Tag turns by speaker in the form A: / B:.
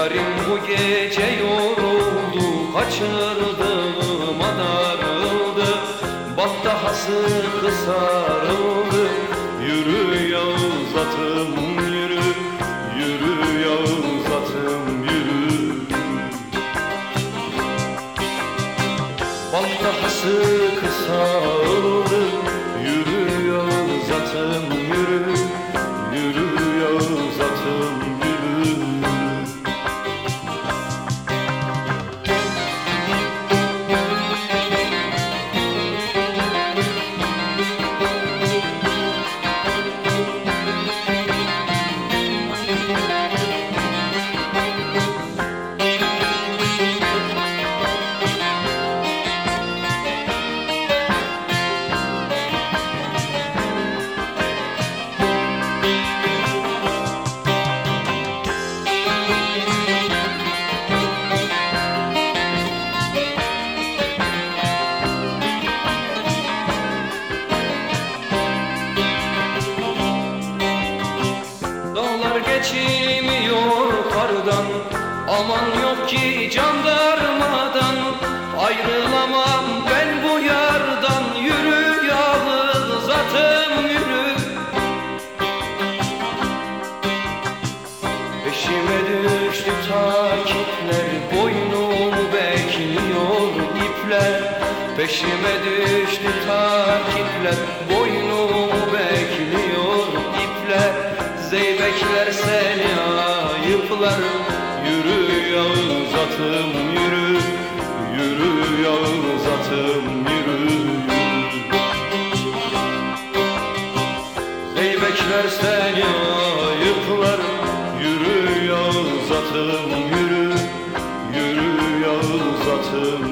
A: Yarim bu gece yoruldu, kaçırdığıma darıldı. Bak dahası kısarıldı. Yürü Yavuz atım yürü, yürü Yavuz atım yürü. Bak dahası kısarıldı. Yürü Yavuz atım yürü, yürü Yavuz atım yürü. Dağlar geçmiyor kardan, aman yok ki jandarmadan. Ayrılamam ben bu yardan, yürü Yavuz atım yürü. Peşime düştü takipler, boynumu bekliyor ipler. Peşime düştü takipler, boynumu bekliyor ipler. Zeybekler seni ayıplar. Yürü Yavuz atım yürü, yürü Yavuz atım yürü. Zeybekler seni ayıplar. Yürü Yavuz atım yürü, yürü Yavuz atım